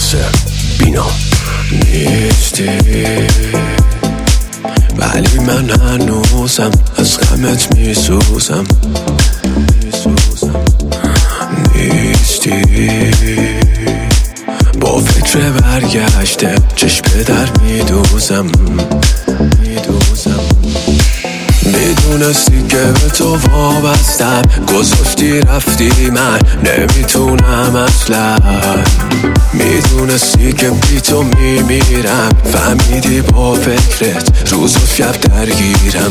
واسه بینام نیستی، ولی من هنوزم از غمت میسوزم. نیستی، با فکر برگشته چشم در میدوزم. میدونستی که به تو وابستم، گذاشتی رفتی من نمیتونم اصلا. میدونستی که بی تو میمیرم، فهمیدی با فکرت روز و شب درگیرم.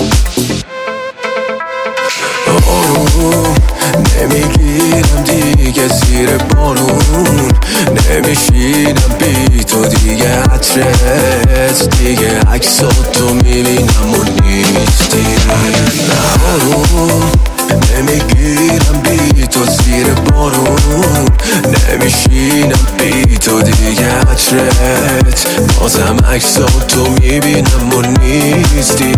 آروم نمیگیرم دیگه زیر بارون، نمیشینم بی تو دیگه عطرت، دیگه عکساتو میبینم و نیستی. آروم نمیگیرم بی تو زیر بارون، نمیشینم بی تو دیگه عطرت، بازم عکساتو میبینم و نیستی.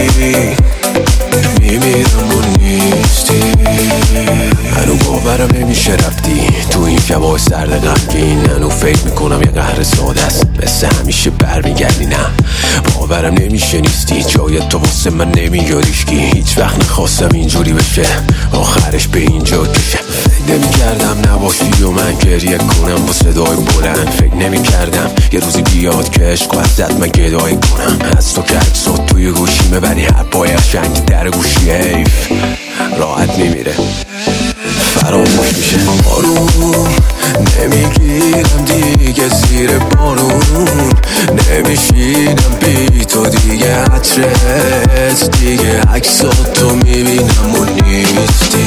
میمیرم و نیستی. هنو باورم نمیشه رفتی تو این شبای سرد غمگین. هنو فکر میکنم یه قهر ساده است، مثل همیشه برمیگردی. نه باورم نمیشه نیستی، جای تو واسه من نمیاریش کی. هیچ وقت نخواستم اینجوری بشه، آخرش به اینجا کشه. فکر نمیکردم نباشی و من گریه کنم با صدای بلند. فکر نمیکردم یه روزی بیاد که عشق ازت من گدایی کنم. از تو که عکسات توی گوشیمه، ولی حرفای قشنگ در گوشی حیف راحت میمیره، فراموش میشه. آروم نمیگیرم دیگه زیر بارون، نمیشینم بی تو دیگه عطرت، دیگه عکساتو میبینم و نیستی.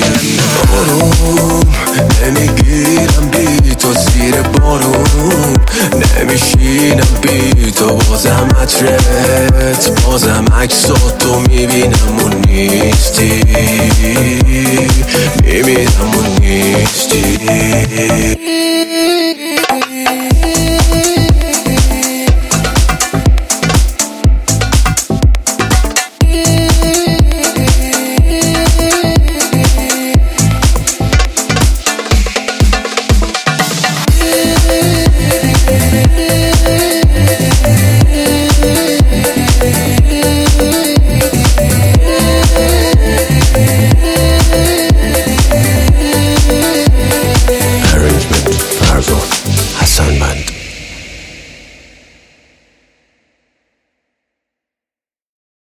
آروم نمیگیرم بی تو زیر بارون، نمیشینم بی تو بازم عطرت، بازم عکساتو میبینم و نیستی. میمیرم و نیستی.